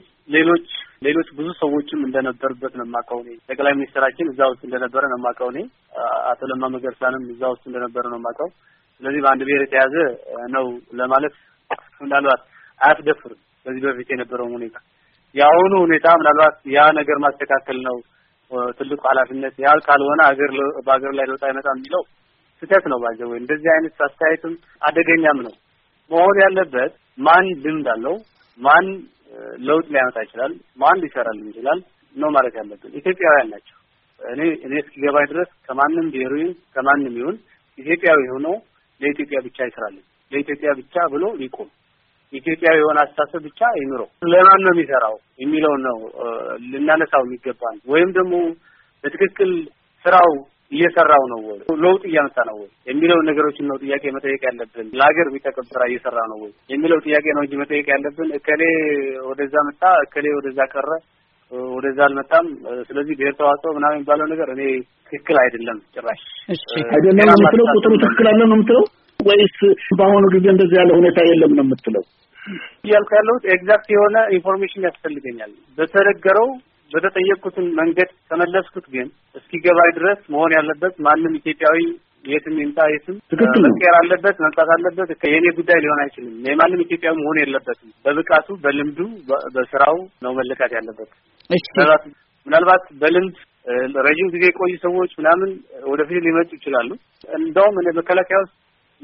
ሌሎች ብዙ ሰዎችም እንደነበሩበት ነው የማውቀው እኔ። ጠቅላይ ሚኒስትራችን እዛ ውስጥ እንደነበረ ነው የማውቀው እኔ። አቶ ለማ መገርሳንም እዛ ውስጥ እንደነበረ ነው የማውቀው። ስለዚህ በአንድ ብሔር የተያዘ ነው ለማለት ምናልባት አያስደፍርም። ከዚህ በፊት የነበረው ሁኔታ የአሁኑ ሁኔታ ምናልባት ያ ነገር ማስተካከል ነው ትልቁ ኃላፊነት። ያ ካልሆነ በአገር ላይ ለውጥ አይመጣም የሚለው ስህተት ነው። ባጀው እንደዚህ አይነት አስተያየትም አደገኛም ነው። መሆን ያለበት ማን ልምድ አለው፣ ማን ለውጥ ሊያመጣ ይችላል፣ ማን ሊሰራል ይችላል ነው ማለት ያለብን። ኢትዮጵያውያን ናቸው። እኔ እስኪገባኝ ድረስ ከማንም ብሔሩ ከማንም ይሁን ኢትዮጵያዊ ሆኖ ለኢትዮጵያ ብቻ ይሰራል፣ ለኢትዮጵያ ብቻ ብሎ ሊቆም ኢትዮጵያዊ የሆነ አስተሳሰብ ብቻ ይኑረው። ለማን ነው የሚሰራው የሚለው ነው ልናነሳው የሚገባን። ወይም ደግሞ በትክክል ስራው እየሰራው ነው ወይ ለውጥ እያመጣ ነው ወይ የሚለው ነገሮችን ነው ጥያቄ መጠየቅ ያለብን። ለሀገር ቢጠቅም ስራ እየሰራ ነው ወይ የሚለው ጥያቄ ነው እንጂ መጠየቅ ያለብን እከሌ ወደዛ መጣ እከሌ ወደዛ ቀረ ወደዛ አልመጣም ስለዚህ ብሔር ተዋጽኦ ምናምን የሚባለው ነገር እኔ ትክክል አይደለም ጭራሽ።
እሺ
አይደለም የምትለው ቁጥሩ ትክክል አለ ነው የምትለው ወይስ በአሁኑ ጊዜ እንደዚህ ያለ ሁኔታ የለም ነው የምትለው?
እያልኩ ያለሁት ኤግዛክት የሆነ ኢንፎርሜሽን ያስፈልገኛል። በተነገረው በተጠየቅኩትን መንገድ ተመለስኩት። ግን እስኪገባኝ ድረስ መሆን ያለበት ማንም ኢትዮጵያዊ የትም ይምጣ የትም መቀየር አለበት መምጣት አለበት። የኔ ጉዳይ ሊሆን አይችልም። የማንም ኢትዮጵያዊ መሆን የለበትም። በብቃቱ በልምዱ በስራው ነው መለካት ያለበት።
እሺ
ምናልባት በልምድ ረጅም ጊዜ የቆዩ ሰዎች ምናምን ወደፊት ሊመጡ ይችላሉ። እንደውም እኔ መከላከያ ውስጥ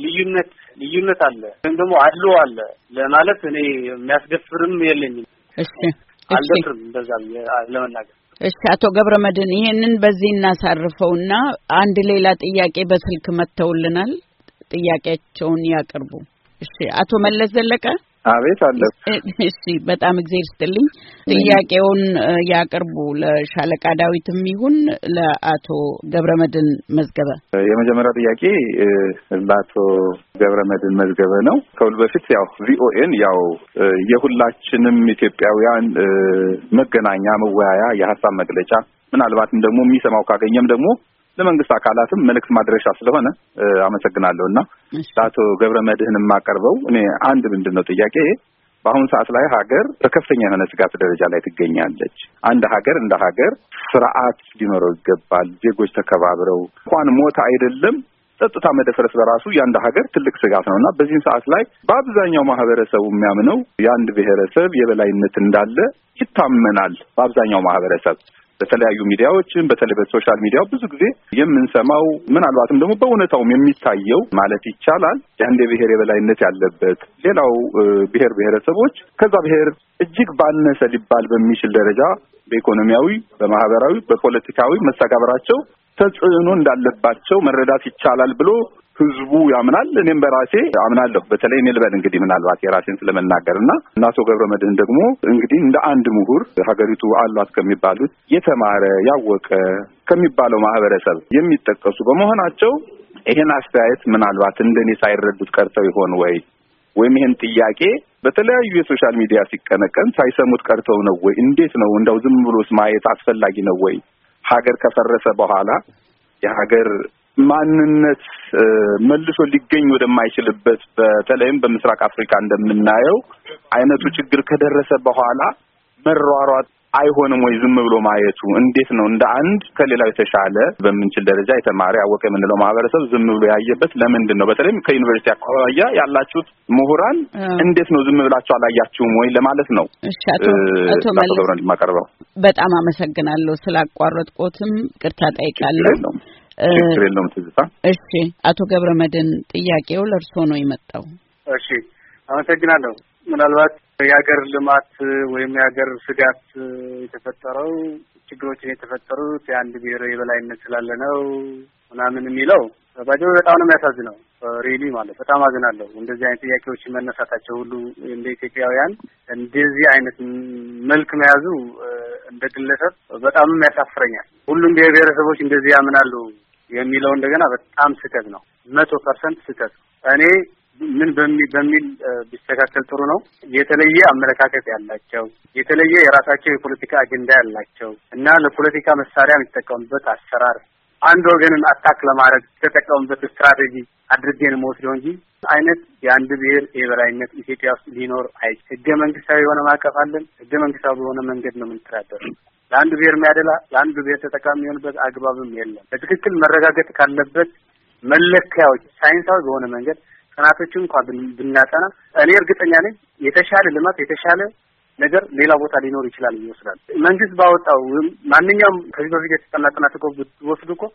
ልዩነት አለ ወይም ደግሞ አለ ለማለት እኔ የሚያስደፍርም የለኝም።
እሺ
አልደፍርም እንደዛ ለመናገር።
እሺ አቶ ገብረመድህን ይሄንን በዚህ እናሳርፈውና አንድ ሌላ ጥያቄ በስልክ መተውልናል። ጥያቄያቸውን ያቀርቡ። እሺ አቶ መለስ ዘለቀ።
አቤት አለ።
እሺ በጣም እግዚአብሔር ይስጥልኝ። ጥያቄውን ያቀርቡ ለሻለቃ ዳዊትም ይሁን ለአቶ ገብረመድህን መዝገበ።
የመጀመሪያው ጥያቄ ለአቶ ገብረመድህን መዝገበ ነው። ከሁሉ በፊት ያው ቪኦኤን ያው የሁላችንም ኢትዮጵያውያን መገናኛ መወያያ የሀሳብ መግለጫ ምናልባትም ደግሞ የሚሰማው ካገኘም ደግሞ ለመንግስት አካላትም መልእክት ማድረሻ ስለሆነ አመሰግናለሁና ለአቶ ገብረመድህን የማቀርበው እኔ አንድ ምንድነው ጥያቄ በአሁኑ ሰዓት ላይ ሀገር በከፍተኛ የሆነ ስጋት ደረጃ ላይ ትገኛለች። አንድ ሀገር እንደ ሀገር ስርዓት ሊኖረው ይገባል። ዜጎች ተከባብረው እንኳን ሞት አይደለም ጸጥታ መደፈረስ በራሱ የአንድ ሀገር ትልቅ ስጋት ነውና በዚህ ሰዓት ላይ በአብዛኛው ማህበረሰቡ የሚያምነው የአንድ ብሔረሰብ የበላይነት እንዳለ ይታመናል። በአብዛኛው ማህበረሰብ በተለያዩ ሚዲያዎችን በተለይ በሶሻል ሚዲያው ብዙ ጊዜ የምንሰማው ምናልባትም ደግሞ በእውነታውም የሚታየው ማለት ይቻላል የአንድ ብሔር የበላይነት ያለበት ሌላው ብሔረሰቦች ከዛ ብሔር እጅግ ባነሰ ሊባል በሚችል ደረጃ በኢኮኖሚያዊ፣ በማህበራዊ፣ በፖለቲካዊ መስተጋብራቸው ተጽዕኖ እንዳለባቸው መረዳት ይቻላል ብሎ ህዝቡ ያምናል። እኔም በራሴ አምናለሁ። በተለይ እኔ ልበል እንግዲህ ምናልባት የራሴን ስለመናገርና አቶ ገብረመድህን ደግሞ እንግዲህ እንደ አንድ ምሁር ሀገሪቱ አሏት ከሚባሉት የተማረ ያወቀ ከሚባለው ማህበረሰብ የሚጠቀሱ በመሆናቸው ይሄን አስተያየት ምናልባት እንደኔ ሳይረዱት ቀርተው ይሆን ወይም ይሄን ጥያቄ በተለያዩ የሶሻል ሚዲያ ሲቀነቀን ሳይሰሙት ቀርተው ነው ወይ? እንዴት ነው እንደው ዝም ብሎስ ማየት አስፈላጊ ነው ወይ? ሀገር ከፈረሰ በኋላ የሀገር ማንነት መልሶ ሊገኝ ወደማይችልበት በተለይም በምስራቅ አፍሪካ እንደምናየው አይነቱ ችግር ከደረሰ በኋላ መሯሯጥ አይሆንም ወይ? ዝም ብሎ ማየቱ እንዴት ነው? እንደ አንድ ከሌላው የተሻለ በምንችል ደረጃ የተማረ ያወቀ የምንለው ማህበረሰብ ዝም ብሎ ያየበት ለምንድን ነው? በተለይም ከዩኒቨርሲቲ አካባቢ ያላችሁት ምሁራን እንዴት ነው ዝም ብላችሁ አላያችሁም ወይ ለማለት ነው።
እሺ አቶ መለስ ማቀርበው በጣም አመሰግናለሁ። ስላቋረጥኩትም ቅርታ ጠይቃለሁ።
ችግር የለውም ትዝታ።
እሺ አቶ ገብረመድህን ጥያቄው ለእርሶ ነው የመጣው።
እሺ አመሰግናለሁ። ምናልባት የሀገር ልማት ወይም የሀገር ስጋት የተፈጠረው ችግሮችን የተፈጠሩት የአንድ ብሔር የበላይነት ስላለ ነው ምናምን የሚለው ባጆ በጣም ነው የሚያሳዝነው። ሪሊ ማለት በጣም አዝናለሁ። እንደዚህ አይነት ጥያቄዎች መነሳታቸው ሁሉ እንደ ኢትዮጵያውያን እንደዚህ አይነት መልክ መያዙ እንደ ግለሰብ በጣም ያሳፍረኛል። ሁሉም ብሔረሰቦች እንደዚህ ያምናሉ የሚለው እንደገና በጣም ስህተት ነው። 100% ስህተት። እኔ ምን በሚል ቢስተካከል ጥሩ ነው። የተለየ አመለካከት ያላቸው የተለየ የራሳቸው የፖለቲካ አጀንዳ ያላቸው እና ለፖለቲካ መሳሪያ የሚጠቀሙበት አሰራር አንድ ወገንን አታክ ለማድረግ የተጠቀሙበት ስትራቴጂ አድርገን መወስደው እንጂ አይነት የአንድ ብሔር የበላይነት ኢትዮጵያ ውስጥ ሊኖር አይችልም። ህገ መንግስታዊ የሆነ ማዕቀፍ አለን። ህገ መንግስታዊ በሆነ መንገድ ነው የምንተዳደረው። ለአንድ ብሔር የሚያደላ ለአንድ ብሔር ተጠቃሚ የሆነበት አግባብም የለም። በትክክል መረጋገጥ ካለበት መለኪያዎች ሳይንሳዊ በሆነ መንገድ ጥናቶችን እንኳን ብናጠና እኔ እርግጠኛ ነኝ የተሻለ ልማት የተሻለ ነገር ሌላ ቦታ ሊኖር ይችላል ይወስዳል። መንግስት ባወጣው ማንኛውም ከዚህ በፊት የተጠና ጥናት እኮ ወስዱ እኮ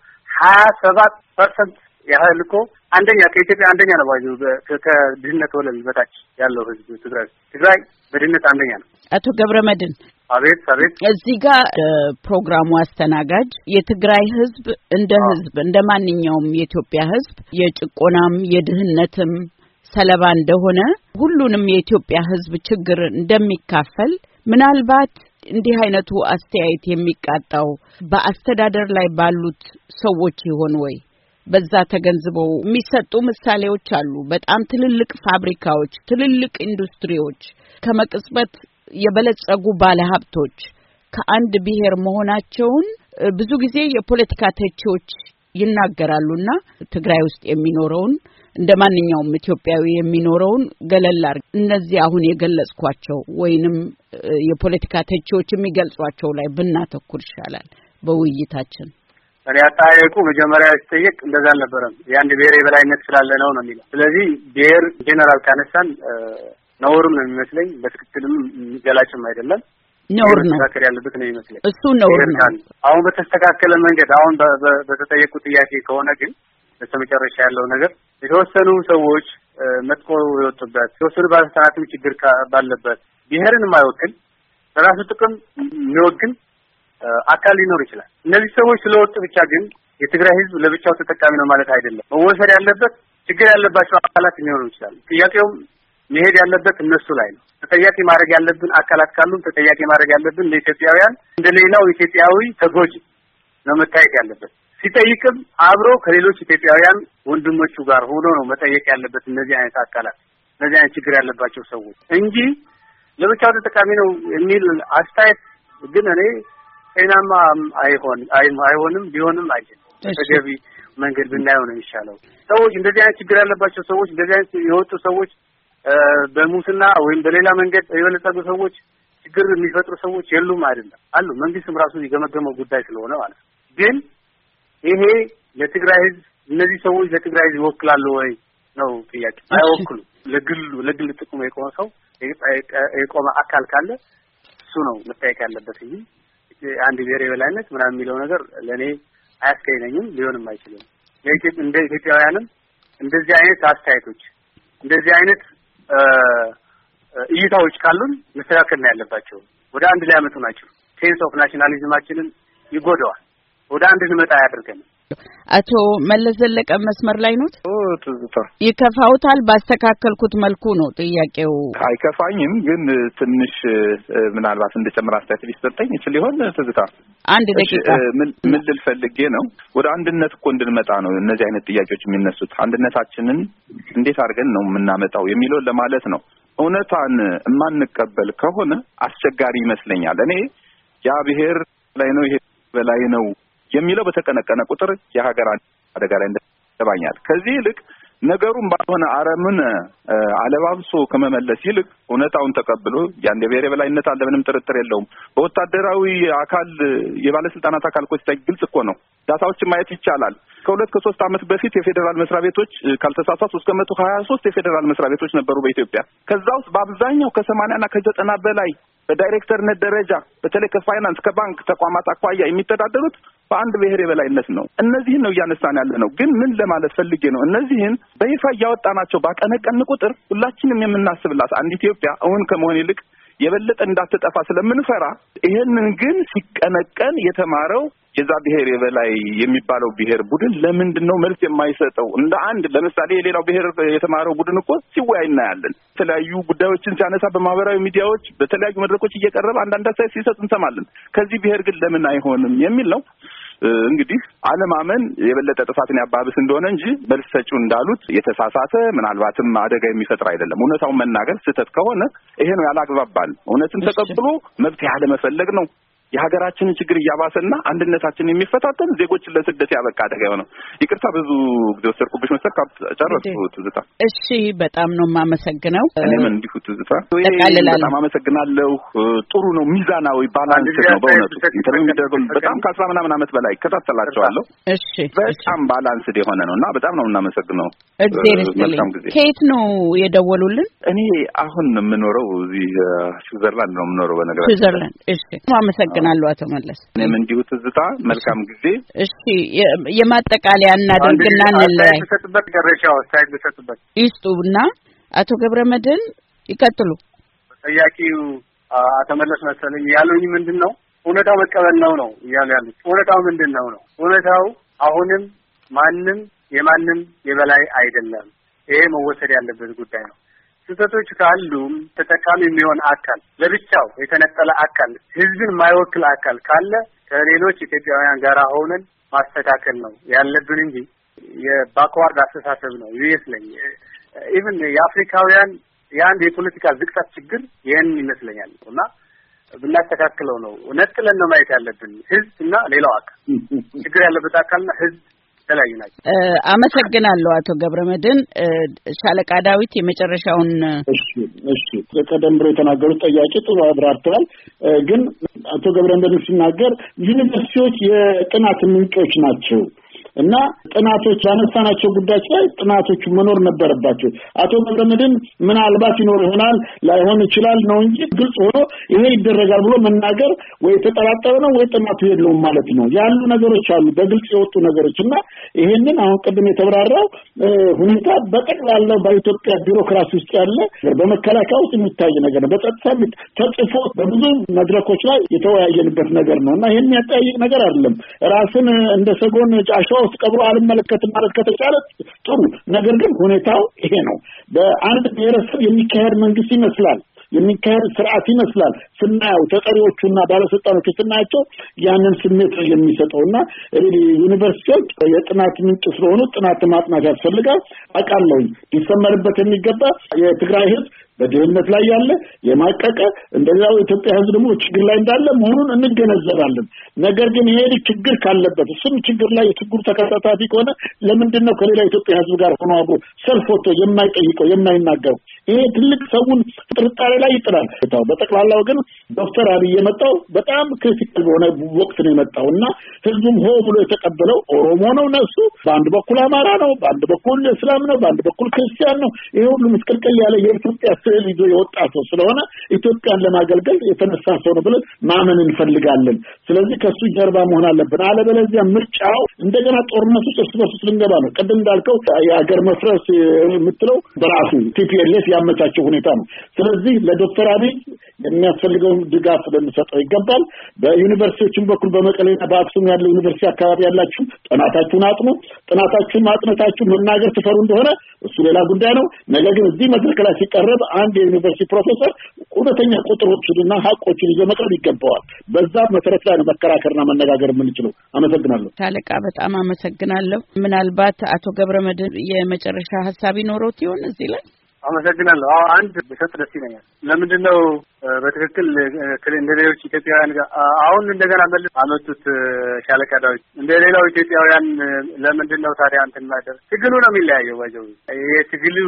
27% ያህል እኮ አንደኛ ከኢትዮጵያ አንደኛ ነው ባይዙ ከድህነት ወለል በታች ያለው ህዝብ ትግራይ በድህነት አንደኛ ነው።
አቶ ገብረመድህን
አቤት
እዚህ ጋር ፕሮግራሙ አስተናጋጅ የትግራይ ህዝብ እንደ ማንኛውም የኢትዮጵያ ህዝብ የጭቆናም የድህነትም ሰለባ እንደሆነ ሁሉንም የኢትዮጵያ ህዝብ ችግር እንደሚካፈል ምናልባት እንዲህ አይነቱ አስተያየት የሚቃጣው በአስተዳደር ላይ ባሉት ሰዎች ይሆን ወይ? በዛ ተገንዝበው የሚሰጡ ምሳሌዎች አሉ። በጣም ትልልቅ ፋብሪካዎች፣ ትልልቅ ኢንዱስትሪዎች ከመቅጽበት የበለጸጉ ባለሀብቶች ከአንድ ብሔር መሆናቸውን ብዙ ጊዜ የፖለቲካ ተቺዎች ይናገራሉና ትግራይ ውስጥ የሚኖረውን እንደ ማንኛውም ኢትዮጵያዊ የሚኖረውን ገለላር እነዚህ አሁን የገለጽኳቸው ወይንም የፖለቲካ ተቺዎች የሚገልጿቸው ላይ ብናተኩር ይሻላል በውይይታችን።
እኔ አጣየቁ መጀመሪያ ሲጠየቅ እንደዛ አልነበረም። የአንድ ብሔር የበላይነት ስላለ ነው የሚለው። ስለዚህ ብሔር ጄነራል ካነሳን ነውርም ነው የሚመስለኝ፣ በትክክልም ገላጭም አይደለም።
ነውር ነው
መስተካከል ያለበት ነው ይመስላል።
እሱ ነውር ነው።
አሁን በተስተካከለ መንገድ አሁን በተጠየቁ ጥያቄ ከሆነ ግን በመጨረሻ ያለው ነገር የተወሰኑ ሰዎች መጥቆ የወጡበት የተወሰኑ ባለስልጣናትም ችግር ባለበት ብሔርን የማይወክል በራሱ ጥቅም የሚወግን አካል ሊኖር ይችላል። እነዚህ ሰዎች ስለወጡ ብቻ ግን የትግራይ ህዝብ ለብቻው ተጠቃሚ ነው ማለት አይደለም። መወሰድ ያለበት ችግር ያለባቸው አካላት ሊኖሩ ይችላል። ጥያቄውም መሄድ ያለበት እነሱ ላይ ነው። ተጠያቂ ማድረግ ያለብን አካላት ካሉን ተጠያቂ ማድረግ ያለብን ለኢትዮጵያውያን እንደሌላው ኢትዮጵያዊ ተጎጂ ነው መታየት ያለበት። ሲጠይቅም አብሮ ከሌሎች ኢትዮጵያውያን ወንድሞቹ ጋር ሆኖ ነው መጠየቅ ያለበት እነዚህ አይነት አካላት እነዚህ አይነት ችግር ያለባቸው ሰዎች እንጂ ለብቻው ተጠቃሚ ነው የሚል አስተያየት ግን እኔ ጤናማ አይሆንም ቢሆንም አይደለም። ተገቢ መንገድ ብናየው ነው የሚሻለው። ሰዎች እንደዚህ አይነት ችግር ያለባቸው ሰዎች እንደዚህ አይነት የወጡ ሰዎች በሙስና ወይም በሌላ መንገድ የበለጸጉ ሰዎች ችግር የሚፈጥሩ ሰዎች የሉም አይደለም አሉ። መንግስትም ራሱ የገመገመው ጉዳይ ስለሆነ ማለት ነው። ግን ይሄ ለትግራይ ህዝብ እነዚህ ሰዎች ለትግራይ ህዝብ ይወክላሉ ወይ ነው ጥያቄ። አይወክሉም። ለግል ጥቅሙ የቆመ ሰው የቆመ አካል ካለ እሱ ነው መጠየቅ ያለበት እንጂ አንድ ብሔር የበላይነት ምናምን የሚለው ነገር ለኔ አያስከይነኝም፣ ሊሆንም አይችልም። እንደ ኢትዮጵያውያንም እንደዚህ አይነት አስተያየቶች እንደዚህ አይነት እይታዎች ካሉን መስተካከል ነው ያለባቸው። ወደ አንድ ላይ ያመጡ ናቸው። ሴንስ ኦፍ ናሽናሊዝማችንን ይጎዳዋል። ወደ አንድ እንመጣ ያደርገን።
አቶ መለስ ዘለቀ መስመር ላይ ነው?
ትዝታ
ይከፋውታል? ባስተካከልኩት መልኩ ነው ጥያቄው።
አይከፋኝም፣ ግን ትንሽ ምናልባት እንደጨምር አስተያየት ሊሰጠኝ ይችል ይሆን? ትዝታ
አንድ ደቂቃ
ምን ልል ፈልጌ ነው፣ ወደ አንድነት እኮ እንድንመጣ ነው እነዚህ አይነት ጥያቄዎች የሚነሱት። አንድነታችንን እንዴት አድርገን ነው የምናመጣው የሚለው ለማለት ነው። እውነታን የማንቀበል ከሆነ አስቸጋሪ ይመስለኛል። እኔ ያ ብሔር ላይ ነው ይሄ በላይ ነው የሚለው በተቀነቀነ ቁጥር የሀገር አደጋ ላይ እንደባኛል። ከዚህ ይልቅ ነገሩን ባልሆነ አረምን አለባብሶ ከመመለስ ይልቅ እውነታውን ተቀብሎ ያን የብሔር የበላይነት አለ፣ ምንም ጥርጥር የለውም። በወታደራዊ አካል የባለስልጣናት አካል እኮ ሲታይ ግልጽ እኮ ነው። ዳታዎችን ማየት ይቻላል። ከ2-3 ዓመት በፊት የፌዴራል መስሪያ ቤቶች ካልተሳሳቱ እስከ 123 የፌዴራል መስሪያ ቤቶች ነበሩ በኢትዮጵያ። ከዛ ውስጥ በአብዛኛው ከ80 እና ከ90 በላይ በዳይሬክተርነት ደረጃ በተለይ ከፋይናንስ ከባንክ ተቋማት አኳያ የሚተዳደሩት በአንድ ብሔር የበላይነት ነው። እነዚህን ነው እያነሳን ያለ ነው። ግን ምን ለማለት ፈልጌ ነው፣ እነዚህን በይፋ እያወጣናቸው ባቀነቀን ቁጥር ሁላችንም የምናስብላት አንድ ኢትዮጵያ እውን ከመሆን ይልቅ የበለጠ እንዳትጠፋ ስለምንፈራ፣ ይሄንን ግን ሲቀነቀን የተማረው የዛ ብሔር የበላይ የሚባለው ብሔር ቡድን ለምንድን ነው መልስ የማይሰጠው? እንደ አንድ ለምሳሌ የሌላው ብሔር የተማረው ቡድን እኮ ሲወያይ እናያለን። የተለያዩ ጉዳዮችን ሲያነሳ በማህበራዊ ሚዲያዎች በተለያዩ መድረኮች እየቀረበ አንዳንድ አስተያየት ሲሰጥ እንሰማለን። ከዚህ ብሔር ግን ለምን አይሆንም የሚል ነው። እንግዲህ አለማመን የበለጠ ጥፋትን ያባብስ እንደሆነ እንጂ መልስ ሰጪው እንዳሉት የተሳሳተ ምናልባትም አደጋ የሚፈጥር አይደለም። እውነታውን መናገር ስህተት ከሆነ ይሄ ነው ያላግባባል። እውነትን ተቀብሎ መብት ያለመፈለግ ነው የሀገራችንን ችግር እያባሰና አንድነታችንን የሚፈታተን ዜጎችን ለስደት ያበቃ አደጋ የሆነው። ይቅርታ ብዙ ጊዜ ወሰድኩብሽ መሰል ጨረስኩ። ትዝታ
እሺ፣ በጣም ነው የማመሰግነው።
እኔም እንዲሁ ትዝታ በጣም አመሰግናለሁ። ጥሩ ነው፣ ሚዛናዊ ባላንስ ነው በእውነቱ ኢንተርቪው የሚደረገው በጣም ከ10 ምናምን ዓመት በላይ እከታተላቸዋለሁ።
እሺ፣
በጣም ባላንስ የሆነ ነው እና በጣም ነው የምናመሰግነው።
እግዚአብሔር ይስጥልኝ። ከየት ነው የደወሉልን?
እኔ አሁን የምኖረው እዚህ ስዊዘርላንድ ነው የምኖረው በነገራችን
ስዊዘርላንድ። እሺ፣ አመሰግናለሁ አቶ መለስ።
እኔም እንዲሁ ትዝታ፣ መልካም ጊዜ።
እሺ፣ የማጠቃለያ እናደርግና እንለያይ። ይስጡና አቶ ገብረመድህን ይቀጥሉ።
ጥያቄው አቶ መለስ መሰለኝ ያሉኝ ምንድነው እውነታው መቀበል ነው እያሉ ያሉት። እውነታው ምንድነው ነው? እውነታው አሁንም ማንም የማንም የበላይ አይደለም። ይሄ መወሰድ ያለበት ጉዳይ ነው። ስህተቶች ካሉም ተጠቃሚ የሚሆን አካል ለብቻው የተነጠለ አካል ህዝብን የማይወክል አካል ካለ ከሌሎች ኢትዮጵያውያን ጋር ሆነን ማስተካከል ነው ያለብን እንጂ የባክዋርድ አስተሳሰብ ነው ይመስለኝ። ኢቭን የአፍሪካውያን የአንድ የፖለቲካ ዝቅጠት ችግር ይህን ይመስለኛል እና ብናስተካክለው ነው ነጥለን ነው ማየት ያለብን። ህዝብ እና ሌላው አካል ችግር ያለበት አካልና ህዝብ ተለያዩ ናቸው።
አመሰግናለሁ አቶ ገብረመድህን። ሻለቃ ዳዊት የመጨረሻውን።
እሺ ቀደም ብሎ የተናገሩት ጥያቄ ጥሩ አብራርተዋል። ግን አቶ ገብረመድህን ሲናገር ዩኒቨርሲቲዎች የጥናት ምንጮች ናቸው። እና ጥናቶች ያነሳናቸው ጉዳዮች ላይ ጥናቶቹ መኖር ነበረባቸው። አቶ ገብረመድህን ምናልባት ይኖር ይሆናል ላይሆን ይችላል ነው እንጂ ግልጽ ሆኖ ይሄ ይደረጋል ብሎ መናገር ወይ ተጠራጠረ ነው ወይ ጥናቱ የለውም ማለት ነው። ያሉ ነገሮች አሉ በግልጽ የወጡ ነገሮችና ይሄንን አሁን ቀደም የተብራራው ሁኔታ በጠቅላላው በኢትዮጵያ ቢሮክራሲ ውስጥ ያለ በመከላከያ ውስጥ የሚታይ ነገር ነው። በጸጥታ ተጽፎ በብዙ መድረኮች ላይ የተወያየንበት ነገር ነውና ይሄን ያጠያይቅ ነገር አይደለም። ራስን እንደ ሰጎን ጫሻው ውስጥ ቀብሮ አልመለከትም ማለት ከተቻለ ጥሩ። ነገር ግን ሁኔታው ይሄ ነው። በአንድ ብሔረሰብ የሚካሄድ መንግስት ይመስላል የሚካሄድ ስርዓት ይመስላል ስናየው ተጠሪዎቹና ባለስልጣኖቹ ስናያቸው ያንን ስሜት የሚሰጠውና ዩኒቨርሲቲዎች የጥናት ምንጭ ስለሆኑ ጥናት ማጥናት ያስፈልጋል። አቃለው ሊሰመርበት የሚገባ የትግራይ ህዝብ በድህነት ላይ ያለ የማቀቀ እንደዛው ኢትዮጵያ ህዝብ ደግሞ ችግር ላይ እንዳለ መሆኑን እንገነዘባለን። ነገር ግን ይሄ ችግር ካለበት እሱም ችግር ላይ ችግሩ ተከታታይ ከሆነ ለምንድን ነው ከሌላ ኢትዮጵያ ህዝብ ጋር ሆኖ አብሮ ሰልፍ ወጥቶ የማይጠይቀው የማይናገረው? ይሄ ትልቅ ሰውን ጥርጣሬ ላይ ይጥላል። በጠቅላላው ግን ዶክተር አብይ የመጣው በጣም ክሪቲካል በሆነ ወቅት ነው የመጣውና ህዝቡም ሆ ብሎ የተቀበለው ኦሮሞ ነው ነሱ በአንድ በኩል አማራ ነው፣ በአንድ በኩል እስላም ነው፣ በአንድ በኩል ክርስቲያን ነው። ይሄ ሁሉ ምስቅልቅል ያለ የኢትዮጵያ ስዕል ይዞ የወጣ ሰው ስለሆነ ኢትዮጵያን ለማገልገል የተነሳ ሰው ነው ብለን ማመን እንፈልጋለን። ስለዚህ ከሱ ጀርባ መሆን አለብን። አለበለዚያ ምርጫው እንደገና ጦርነቱ እርስ በርስ ልንገባ ነው። ቀደም እንዳልከው የሀገር መፍረስ የምትለው በራሱ ቲፒኤልኤፍ ያመቻቸው ሁኔታ ነው። ስለዚህ ለዶክተር አብይ የሚያስፈልገውን ድጋፍ ልንሰጠው ይገባል። በዩኒቨርሲቲዎችም በኩል በመቀሌና በአክሱም ያለው ዩኒቨርሲቲ አካባቢ ያላችሁ ጥናታችሁን አጥኑ። ጥናታችሁን ማጥናታችሁ መናገር ትፈሩ እንደሆነ እሱ ሌላ ጉዳይ ነው። ነገር ግን እዚህ መድረክ ላይ ሲቀርብ አንድ የዩኒቨርሲቲ ፕሮፌሰር እውነተኛ ቁጥሮችንና ሀቆችን ይዞ መቅረብ ይገባዋል። በዛ መሰረት ላይ ነው መከራከርና መነጋገር የምንችለው። አመሰግናለሁ።
ሻለቃ በጣም አመሰግናለሁ። ምናልባት አቶ ገብረመድህን የመጨረሻ ሀሳብ ይኖሮት ይሆን እዚህ ላይ?
አመሰግናለሁ። አንድ በሰጥ ደስ ይለኛል። ለምንድነው በትክክል እንደሌሎች ኢትዮጵያውያን ጋር አሁን እንደገና መልስ አመጡት ሻለቃ ዳዊት እንደሌላው ኢትዮጵያውያን ለምንድነው ታዲያ እንትን ማደር? ትግሉ ነው የሚለያየው። ባይዘው የትግሉ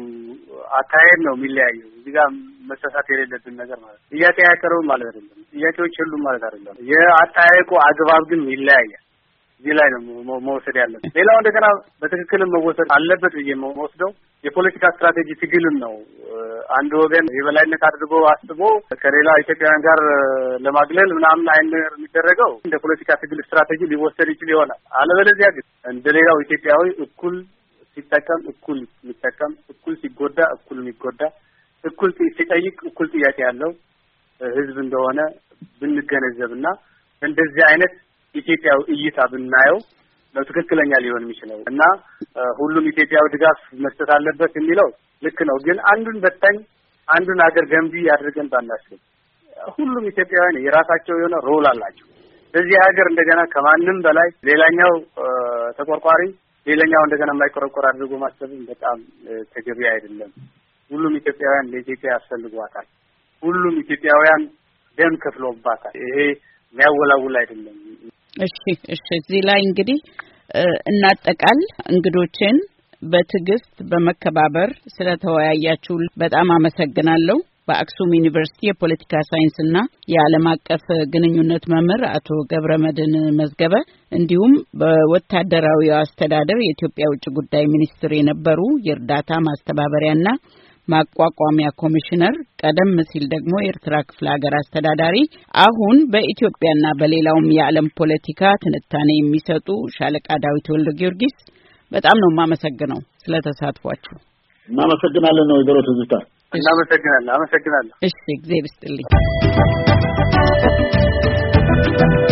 አካሄድ ነው የሚለያየው። እዚህ ጋር መሳሳት የሌለብን ነገር ማለት ነው። ጥያቄ ያቀረቡ ማለት አይደለም፣ ጥያቄዎች ሁሉም ማለት አይደለም። የአጠያየቁ አግባብ ግን ይለያያል። እዚህ ላይ ነው መወሰድ ያለበት። ሌላው እንደገና በትክክልም መወሰድ አለበት ብዬ መወስደው የፖለቲካ ስትራቴጂ ትግልን ነው። አንድ ወገን የበላይነት አድርጎ አስቦ ከሌላ ኢትዮጵያውያን ጋር ለማግለል ምናምን አይነት የሚደረገው እንደ ፖለቲካ ትግል ስትራቴጂ ሊወሰድ ይችል ይሆናል። አለበለዚያ ግን እንደሌላው ኢትዮጵያዊ እኩል ሲጠቀም እኩል የሚጠቀም፣ እኩል ሲጎዳ እኩል የሚጎዳ፣ እኩል ሲጠይቅ እኩል ጥያቄ ያለው ህዝብ እንደሆነ ብንገነዘብና እንደዚህ አይነት ኢትዮጵያዊ እይታ ብናየው ነው ትክክለኛ ሊሆን የሚችለው እና ሁሉም ኢትዮጵያዊ ድጋፍ መስጠት አለበት የሚለው ልክ ነው። ግን አንዱን በታኝ አንዱን ሀገር ገንቢ አድርገን ባናስብ ሁሉም ኢትዮጵያውያን የራሳቸው የሆነ ሮል አላቸው። በዚህ ሀገር እንደገና ከማንም በላይ ሌላኛው ተቆርቋሪ ሌላኛው እንደገና የማይቆረቆር አድርጎ ማሰብ በጣም ተገቢ አይደለም። ሁሉም ኢትዮጵያውያን ለኢትዮጵያ ያስፈልጓታል። ሁሉም ኢትዮጵያውያን ደም ከፍሎባታል። ይሄ የሚያወላውል አይደለም።
እሺ እዚህ ላይ እንግዲህ እናጠቃል። እንግዶችን በትዕግስት በመከባበር ስለተወያያችሁ በጣም አመሰግናለሁ። በአክሱም ዩኒቨርሲቲ የፖለቲካ ሳይንስና የዓለም አቀፍ ግንኙነት መምህር አቶ ገብረመድህን መዝገበ እንዲሁም በወታደራዊ አስተዳደር የኢትዮጵያ ውጭ ጉዳይ ሚኒስትር የነበሩ የእርዳታ ማስተባበሪያና ማቋቋሚያ ኮሚሽነር፣ ቀደም ሲል ደግሞ የኤርትራ ክፍለ ሀገር አስተዳዳሪ፣ አሁን በኢትዮጵያና በሌላውም የዓለም ፖለቲካ ትንታኔ የሚሰጡ ሻለቃ ዳዊት ወልደ ጊዮርጊስ በጣም ነው የማመሰግነው ስለተሳትፏችሁ።
እናመሰግናለን ነው ወይዘሮ ትዝታ።
እናመሰግናለን። አመሰግናለሁ።
እሺ፣ እግዚአብሔር ይስጥልኝ።